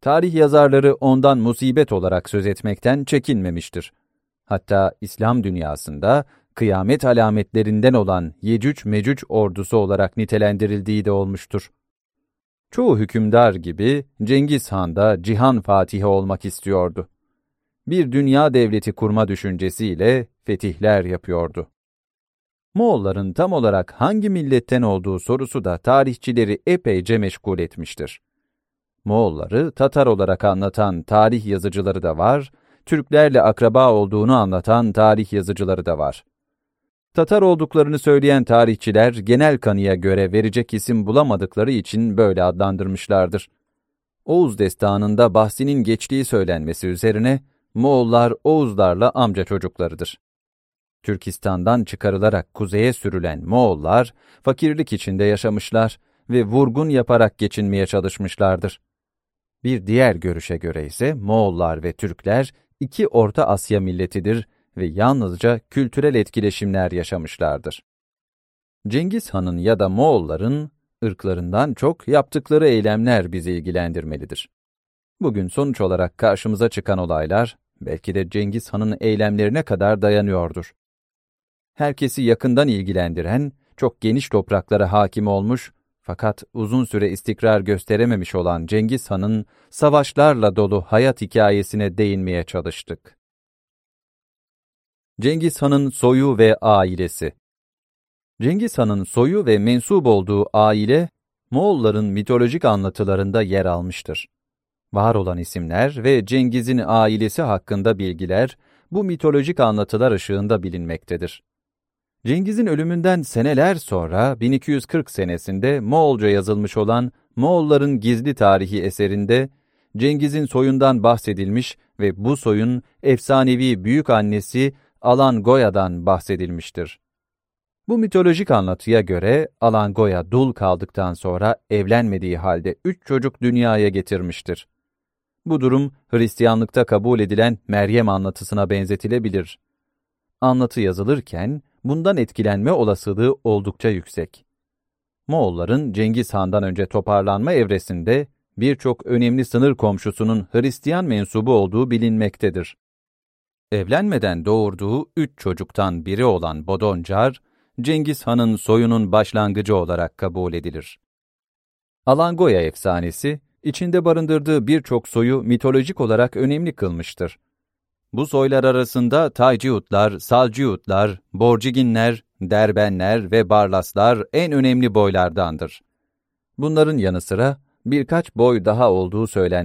Tarih yazarları ondan musibet olarak söz etmekten çekinmemiştir. Hatta İslam dünyasında kıyamet alametlerinden olan Yecüc-Mecüc ordusu olarak nitelendirildiği de olmuştur. Çoğu hükümdar gibi Cengiz Han da cihan fatihi olmak istiyordu. Bir dünya devleti kurma düşüncesiyle fetihler yapıyordu. Moğolların tam olarak hangi milletten olduğu sorusu da tarihçileri epeyce meşgul etmiştir. Moğolları Tatar olarak anlatan tarih yazıcıları da var, Türklerle akraba olduğunu anlatan tarih yazıcıları da var. Tatar olduklarını söyleyen tarihçiler genel kanıya göre verecek isim bulamadıkları için böyle adlandırmışlardır. Oğuz Destanı'nda bahsinin geçtiği söylenmesi üzerine Moğollar Oğuzlarla amca çocuklarıdır. Türkistan'dan çıkarılarak kuzeye sürülen Moğollar fakirlik içinde yaşamışlar ve vurgun yaparak geçinmeye çalışmışlardır. Bir diğer görüşe göre ise Moğollar ve Türkler iki Orta Asya milletidir ve yalnızca kültürel etkileşimler yaşamışlardır. Cengiz Han'ın ya da Moğolların ırklarından çok yaptıkları eylemler bizi ilgilendirmelidir. Bugün sonuç olarak karşımıza çıkan olaylar belki de Cengiz Han'ın eylemlerine kadar dayanıyordur. Herkesi yakından ilgilendiren, çok geniş topraklara hakim olmuş fakat uzun süre istikrar gösterememiş olan Cengiz Han'ın savaşlarla dolu hayat hikayesine değinmeye çalıştık. Cengiz Han'ın soyu ve ailesi. Cengiz Han'ın soyu ve mensup olduğu aile, Moğolların mitolojik anlatılarında yer almıştır. Var olan isimler ve Cengiz'in ailesi hakkında bilgiler, bu mitolojik anlatılar ışığında bilinmektedir. Cengiz'in ölümünden seneler sonra 1240 senesinde Moğolca yazılmış olan Moğolların Gizli Tarihi eserinde Cengiz'in soyundan bahsedilmiş ve bu soyun efsanevi büyük annesi Alangoya'dan bahsedilmiştir. Bu mitolojik anlatıya göre Alangoya dul kaldıktan sonra evlenmediği halde 3 çocuk dünyaya getirmiştir. Bu durum Hristiyanlıkta kabul edilen Meryem anlatısına benzetilebilir. Anlatı yazılırken bundan etkilenme olasılığı oldukça yüksek. Moğolların Cengiz Han'dan önce toparlanma evresinde birçok önemli sınır komşusunun Hristiyan mensubu olduğu bilinmektedir. Evlenmeden doğurduğu 3 çocuktan biri olan Bodoncar, Cengiz Han'ın soyunun başlangıcı olarak kabul edilir. Alangoya efsanesi, içinde barındırdığı birçok soyu mitolojik olarak önemli kılmıştır. Bu soylar arasında Tayciutlar, Salciutlar, Borciginler, Derbenler ve Barlaslar en önemli boylardandır. Bunların yanı sıra birkaç boy daha olduğu söylenmektedir.